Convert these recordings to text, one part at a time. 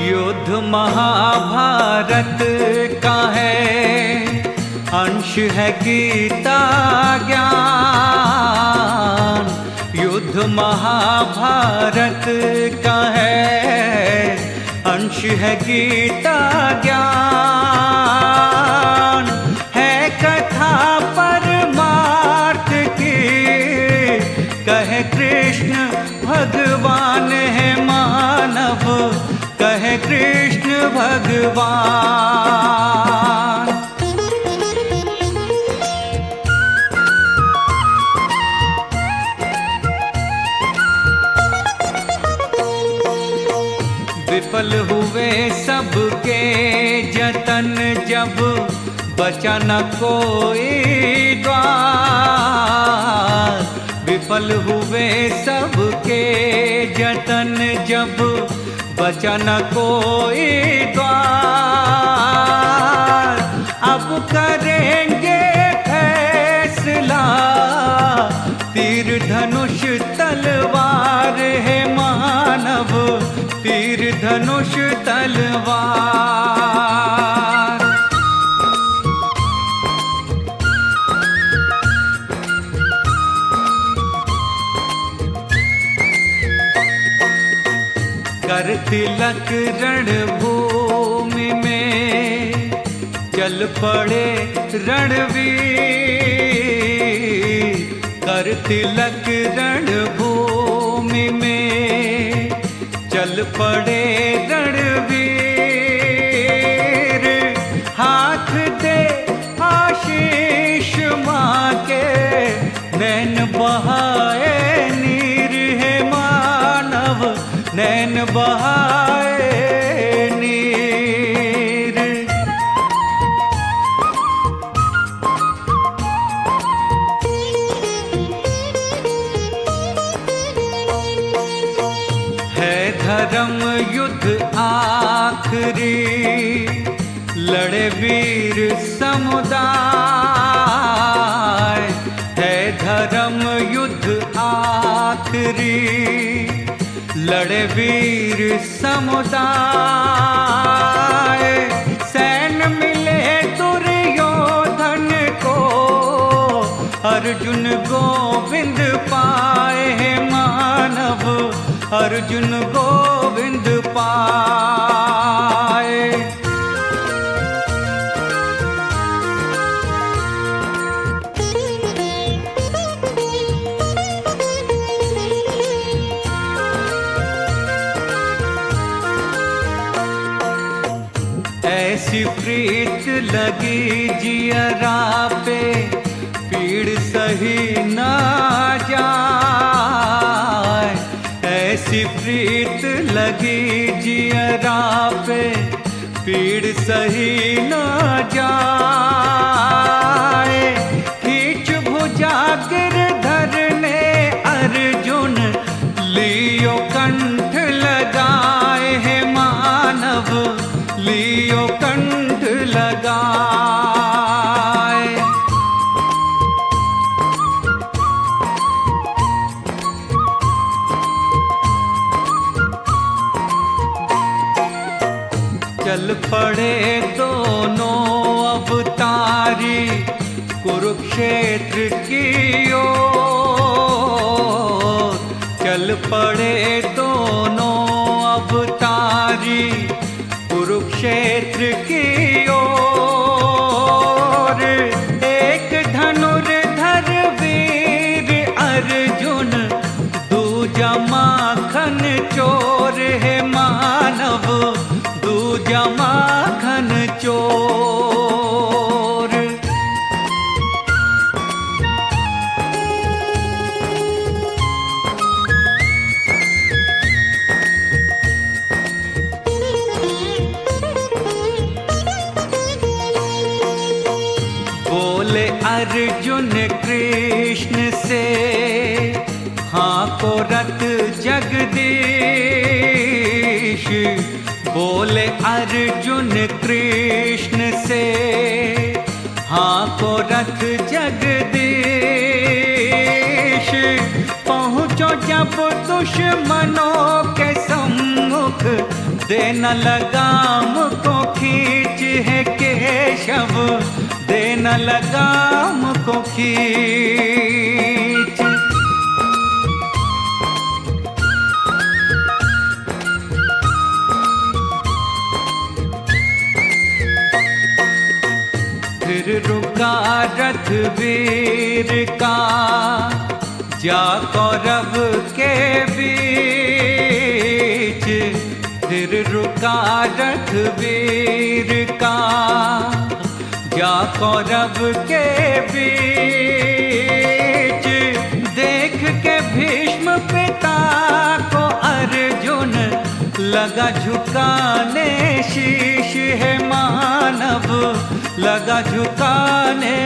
युद्ध महाभारत का है, अंश है गीता ज्ञान। युद्ध महाभारत का है, अंश है गीता ज्ञान। है कथा परमार्थ की, कहे कृष्ण भगवान है मानव, कहे कृष्ण भगवान। विफल हुए सबके जतन, जब बचा न कोई द्वार। विफल हुए सबके जतन, जब बचा न कोई द्वार। अब करेंगे फैसला, तीर धनुष तलवार है मानव, तीर धनुष तलवार। कर तिलक रणभूमि में, चल पड़े रणवीर। कर तिलक रणभूमि में, चल पड़े रणवीर। हाथ दे आशीष मांगे, नैन बहाए नीर है मानव, नैन बहाए नीर। है धर्म युद्ध आखिरी, लड़े वीर समुदाय। है धर्म युद्ध आखिरी, लड़े वीर समुदाय। सैन मिले दुर्योधन को, अर्जुन गोविंद पाए हैं मानव, अर्जुन गोविंद पाए। ऐसी प्रीत लगी जियरा पे, पीड़ सही ना जाए। ऐसी प्रीत लगी जियरा पे, पीड़ सही ना जाए। खींच भुजा गिरधर ने अर्जुन, लियो कंठ लगाए है मानव, लियो कंठ लगाए। चल पड़े दोनों अवतारी, कुरुक्षेत्र की ओर। चल पड़े दोनों अवतारी, कुरुक्षेत्र की ओर। एक धनुर्धर वीर अर्जुन, दूजा माखन चोर है मानव, दूजा माखन चोर। बोले अर्जुन कृष्ण से, हाँ को रत जगदीश। बोले अर्जुन कृष्ण से, हाँ को रथ जगदीश। पहुँचो जब दुश्मनों के सम्मुख, देना लगाम को खींच है केशव, देना लगाम को खींच। फिर रुका रथ वीर का जा कौरव के बीच, फिर रुका रथ वीर का जा कौरव के बीच। देख के भीष्म पिता को अर्जुन लगा झुकाने शीश है मानव, लगा झुकाने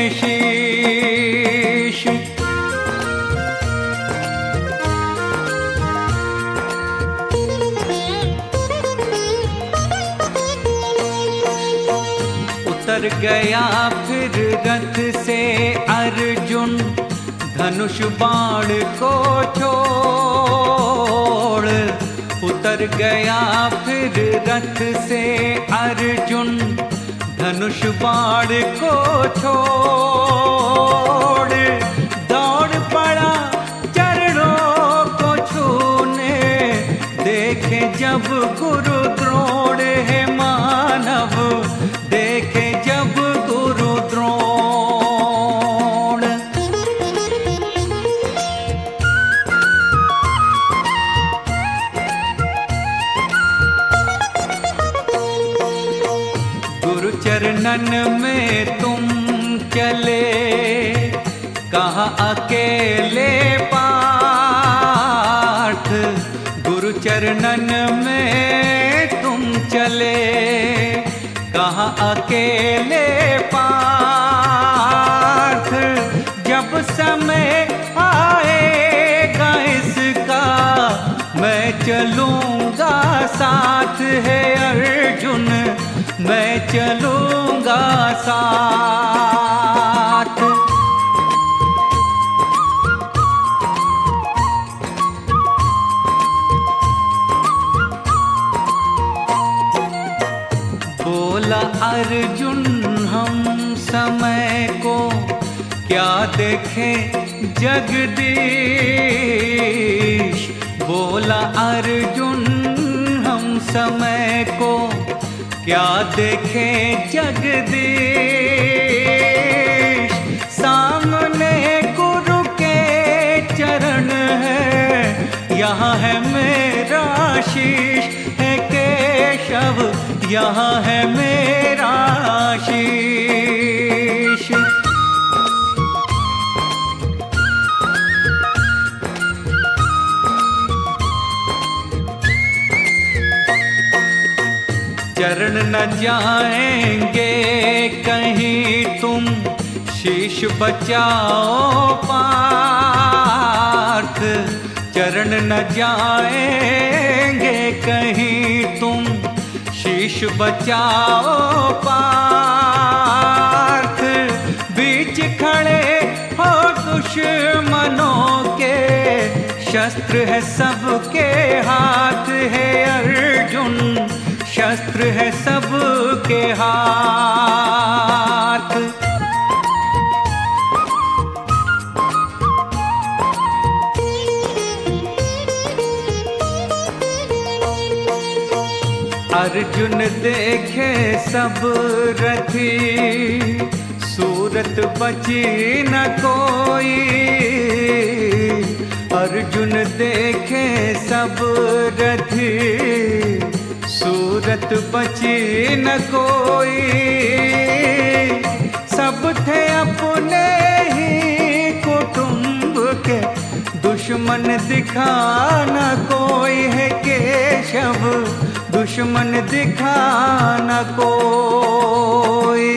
शीश। उतर गया फिर रथ से अर्जुन धनुष बाण को छोड़। उतर गया फिर रथ से अर्जुन धनुष बाण को छोड़। दौड़ पड़ा चरणों को छूने, देखे जब गुरु द्रोण है मानव, देखे जब गुरु द्रोण। गुरु चरणन में तुम चले, कहाँ अकेले पार्थ। गुरु चरणन में तुम चले, कहाँ अकेले पार्थ। जब समय आएगा इसका मैं चलूँगा साथ है अर्जुन, मैं चलूँगा साथ। बोला अर्जुन हम समय को क्या देखें जगदीश। बोला अर्जुन हम समय को क्या देखें जगदीश। सामने गुरु के चरण है, यहाँ है मेरा शीश है केशव, यहाँ है मेरा शीश। चरण न जाएंगे कहीं तुम, शीश बचाओ पार्थ। चरण न जाएंगे कहीं तुम, शीश बचाओ पार्थ। बीच खड़े हो दुश्मनों के, शस्त्र है सबके हाथ है अर्जुन, शस्त्र है सबके हाथ। अर्जुन देखे सब रथी, सूरत बची न कोई। अर्जुन देखे सब रथी, सूरत बची न कोई। सब थे अपने ही कुटुंब के, दुश्मन दिखाना कोई है केशव, दुश्मन दिखाना कोई।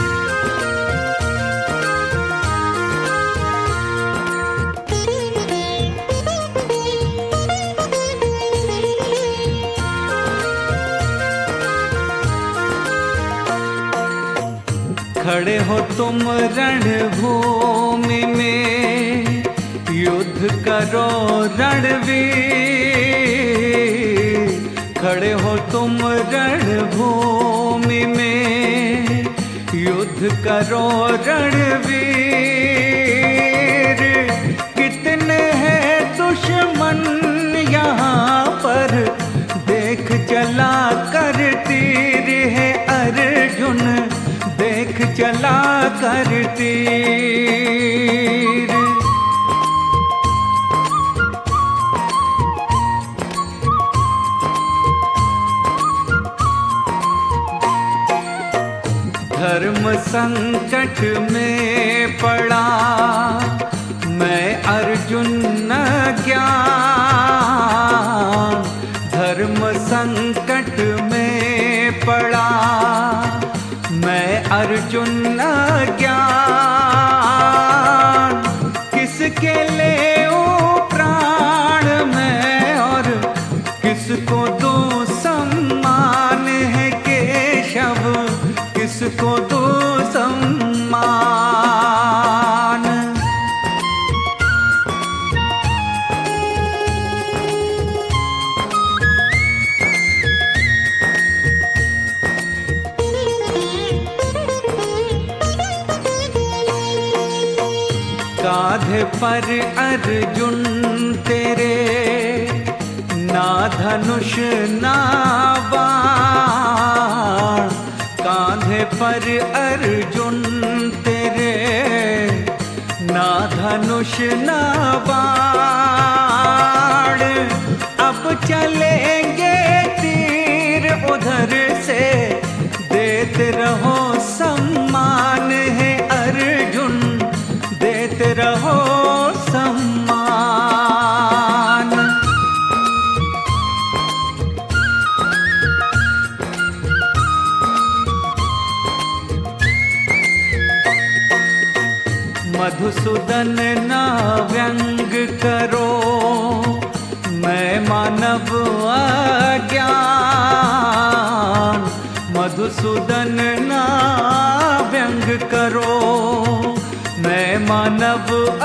खड़े हो तुम रणभूमि में, युद्ध करो रणवीर। खड़े हो तुम रणभूमि में, युद्ध करो रणवीर। कितने हैं दुश्मन यहाँ पर, देख चला कर तीर है अर्जुन, देख चला कर तीर। धर्म संकट में पड़ा मैं अर्जुन न ज्ञान, धर्म संकट में पड़ा मैं अर्जुन न ज्ञान। किसके ले प्राण मैं और किसको दूं सम्मान है केशव, किसको दो सम्मान। कांधे पर अर्जुन तेरे, ना धनुष ना बाण। कांधे पर अर्जुन तेरे, ना धनुष ना बाण। अब चलेंगे तीर उधर से, देते रहो सम्मान है अर्जुन, देते रहो सम्मान। मधुसूदन ना व्यंग करो, मैं मानव अज्ञान। मधुसूदन ना व्यंग करो, मैं मानव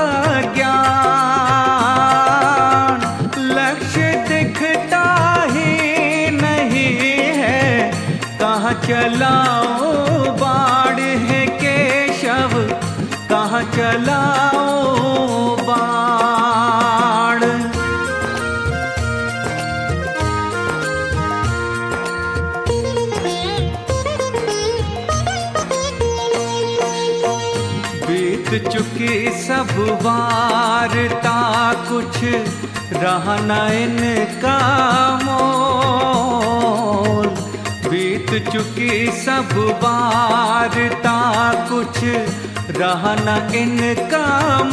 अज्ञान। लक्ष्य दिखता ही नहीं है, कहाँ चलाओ बाण है केशव, कहाँ चलाओ बाण। बीत चुकी सब वारता, कुछ रहा न इनका मोल। बीत चुकी सब वारता, कुछ रहा न इनका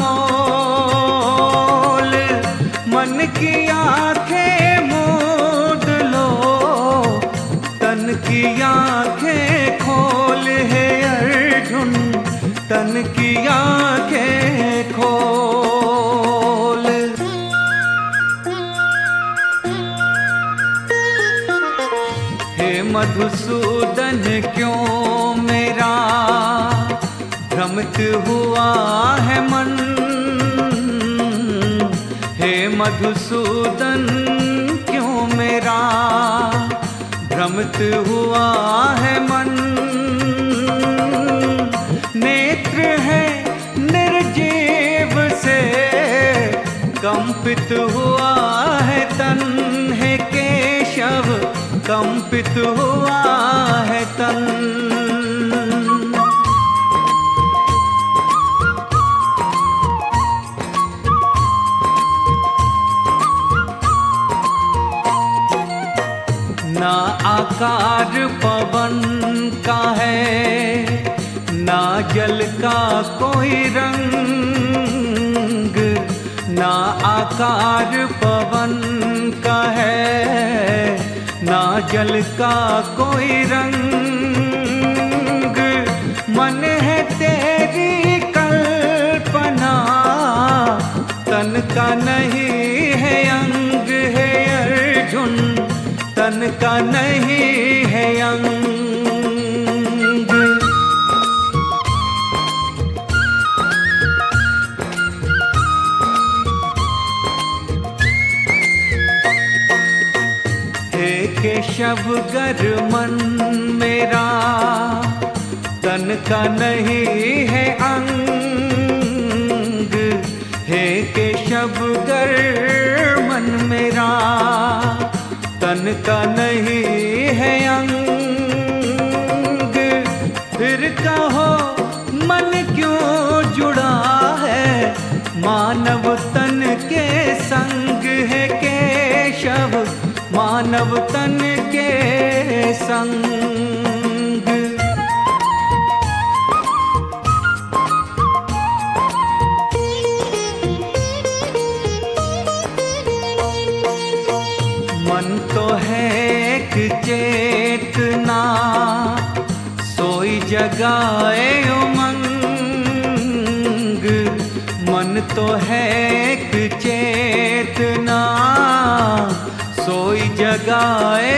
मोल। मन की आंखें मूंद लो, तन की आंखें खोल है अर्जुन, तन की आंखें खोल। हे मधुसूदन क्यों मेरा भ्रमित हुआ है मन। हे मधुसूदन क्यों मेरा भ्रमित हुआ है मन। नेत्र है निर्जीव से कंपित हुआ है तन, है केशव कंपित हुआ है तन। ना आकार पवन का है, ना जल का कोई रंग। ना आकार पवन का है, ना जल का कोई रंग। मन है तेरी कल्पना, तन का नहीं है अंग है अर्जुन, तन का नहीं है अंग। हे शबगर मन मेरा, तन का नहीं है अंग। हे केशवगर मन मेरा, तन का नहीं है अंग। फिर कहो मन क्यों जुड़ा है, मानव तन के संग है केशव, मानव तन के संग। मन तो है एक चेतना, सोई जगाए उमंग। मन तो है एक चेतना, सोई जगाए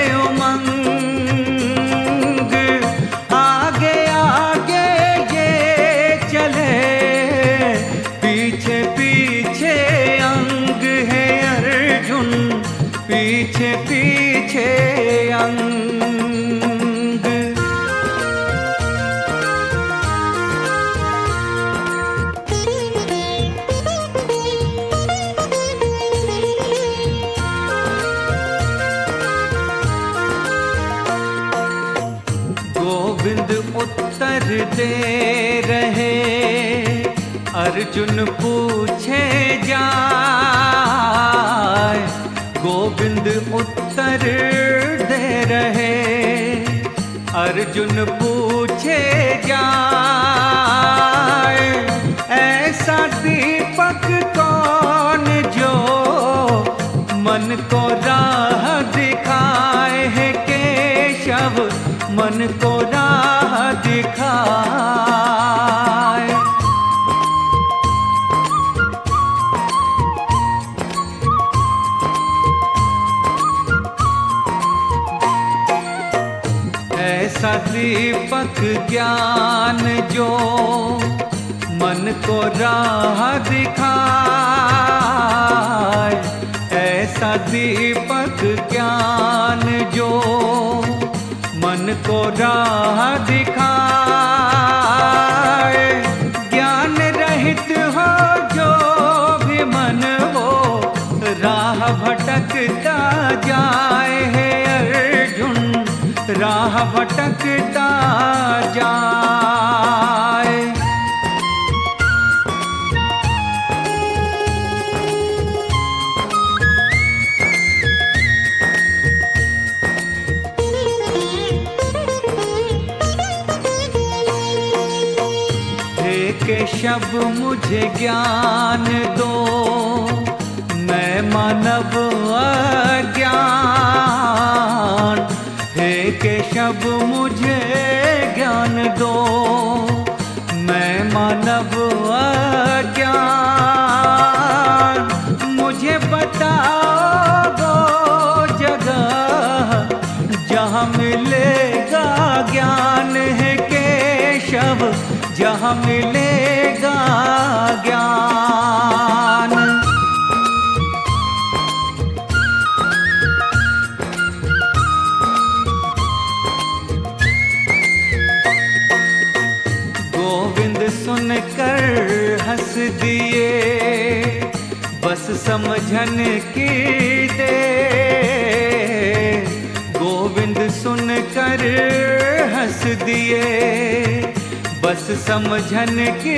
उमंग। आगे आगे ये चले, पीछे पीछे अंग है अर्जुन, पीछे पीछे अंग। गोविंद उत्तर दे रहे, अर्जुन पूछे जाए। गोविंद उत्तर दे रहे, अर्जुन पूछे जाए। ऐसा दीपक कौन जो मन को राह दिखाए है केशव, मन को राह दिखाए। ऐसा दीपक ज्ञान जो मन को राह दिखाए। ऐसा दीपक ज्ञान जो मन को राह दिखाए। ज्ञान रहित हो जो भी मन हो, राह भटकता जाए है अर्जुन, राह भटकता जाए। केशव मुझे ज्ञान दो, मैं मानव अज्ञान। हे केशव मुझे ज्ञान दो, मैं मानव अज्ञान। मुझे बताओ वो जगह जहाँ मिलेगा ज्ञान है केशव, जहाँ मिलेगा ज्ञान। गोविंद सुनकर हंस दिए, बस समझन की दे। गोविंद सुनकर हंस दिए, बस समझन की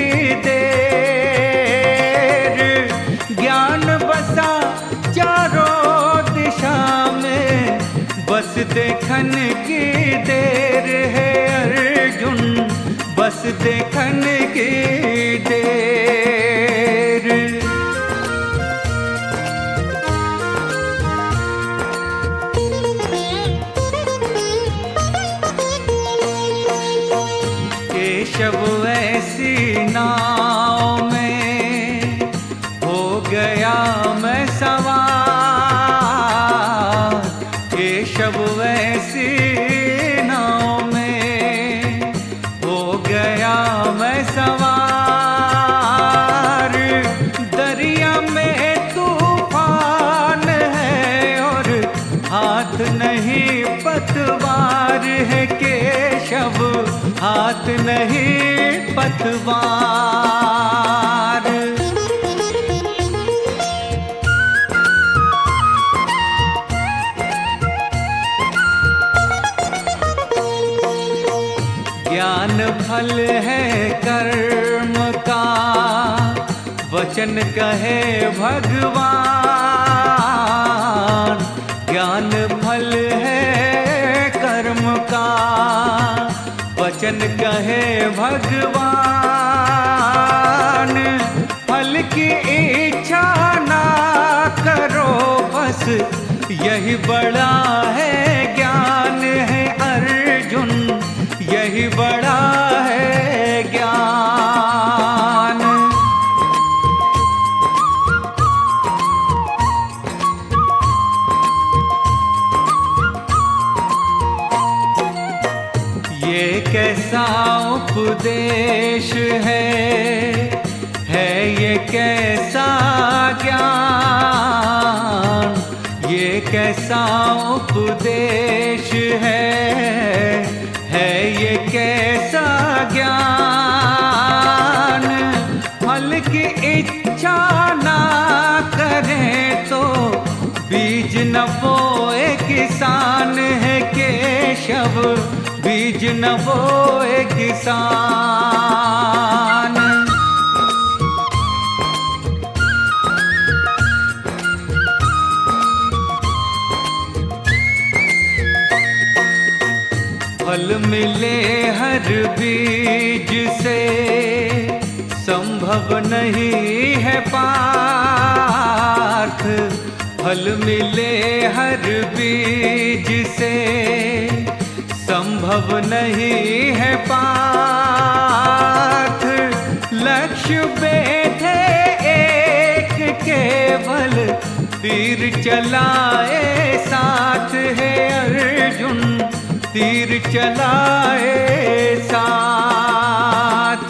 देर। ज्ञान बसा चारों दिशा में, बस देखन की देर है अर्जुन, बस देखन की देर। केशव ऐसी नाव में हो गया मैं सवार। केशव ऐसी नाव में हो गया मैं सवार। दरिया में तूफान है और हाथ नहीं पकड़ बात नहीं पतवार। ज्ञान फल है कर्म का, वचन कहे भगवान। ज्ञान फल है कर्म का, वचन कहे भगवान। फल की इच्छा ना करो बस, यही बड़ा है ज्ञान है अर्जुन, यही बड़ा है ज्ञान। ये कैसा उपदेश है ये कैसा ज्ञान। ये कैसा उपदेश है ये कैसा ज्ञान। फल की इच्छा ना करें तो बीज न बोए किसान है केशव, बीज न बोए किसान। फल मिले हर बीज से, संभव नहीं है पार्थ। फल मिले हर बीज से, संभव नहीं है पार्थ। लक्ष्य बेधे एक केवल, तीर चलाए साथ है अर्जुन, तीर चलाए साथ।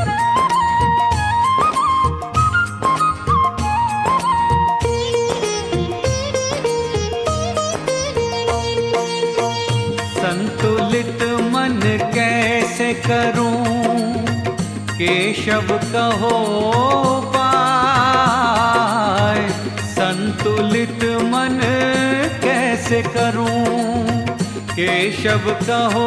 संतुलित मन कैसे करूं, केशव कहो पाए। संतुलित मन कैसे करूं, केशव कहो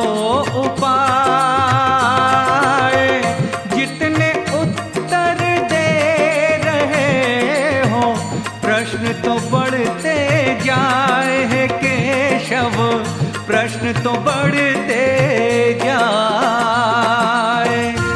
उपाय। जितने उत्तर दे रहे हो, प्रश्न तो बढ़ते जाए है केशव, प्रश्न तो बढ़ते जाए।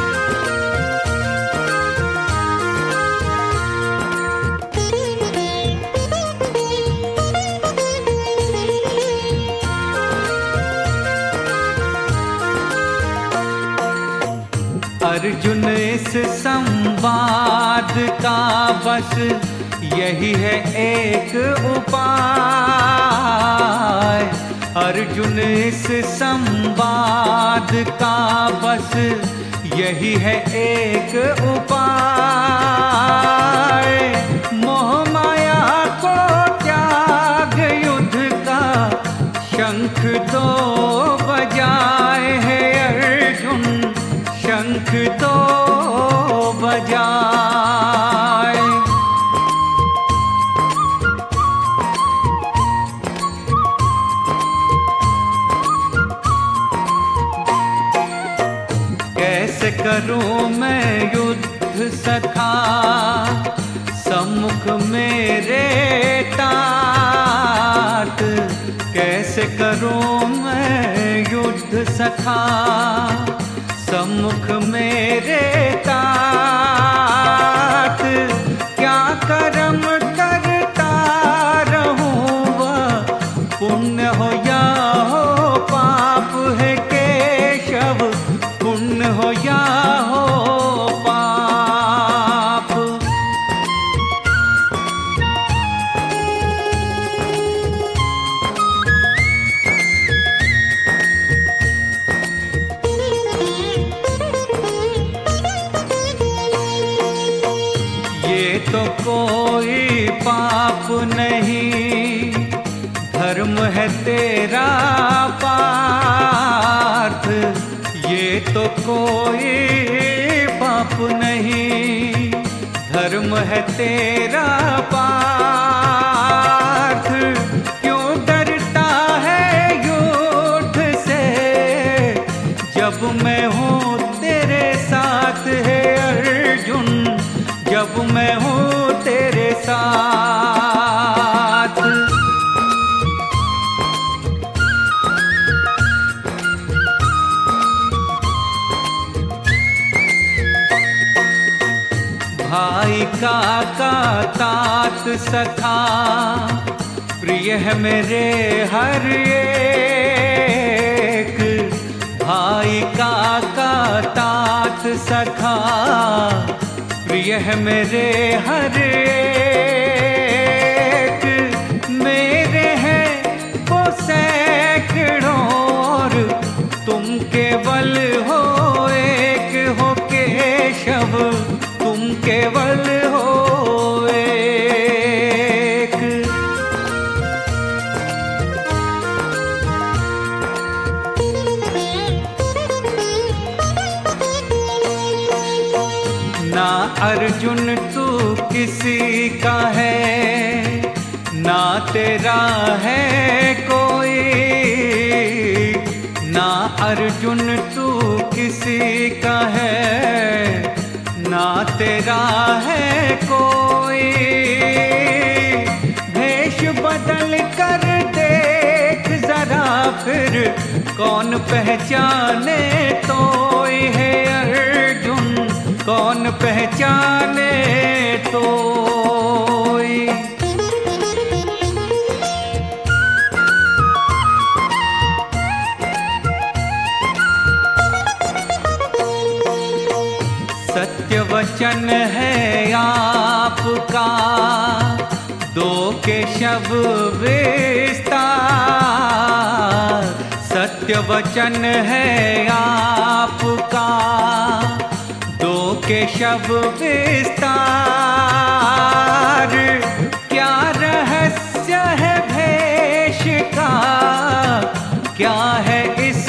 अर्जुन इस संवाद का बस यही है एक उपाय। अर्जुन इस संवाद का बस यही है एक उपाय। मोह माया को त्याग युद्ध का, शंख दो बजाए है अर्जुन, शंख दो बजाए। कैसे करूं मैं युद्ध सखा, सम्मुख मेरे तात। कैसे करूं मैं युद्ध सखा, सम्मुख मेरे तात। क्या कर्म करता रहूं वह, पुण्य हो या हो पाप है केशव, पुण्य हो या हो पाप। तो कोई पाप नहीं, धर्म है तेरा पार्थ। ये तो है तेरा पार्थ, क्यों डरता है युद्ध से, जब मैं हूँ तेरे साथ है अर्जुन, जब मैं हूँ तेरे साथ। भाई काका तात सखा, प्रिय है मेरे हर एक। भाई काका तात सखा, प्रिय है मेरे हर एक। मेरे हैं वो सैकड़ों और तुम केवल हो एक, हो केशव तुम केवल हो एक। ना अर्जुन तू किसी का है, ना तेरा है कोई। ना अर्जुन तू किसी का है, ना तेरा है कोई। भेष बदल कर देख जरा फिर, कौन पहचाने तोय है अर्जुन, कौन पहचाने तोय। सत्य वचन है आपका, दो केशव विस्तार। सत्य वचन है आपका, दो केशव विस्तार। क्या रहस्य है भेष का, क्या है इस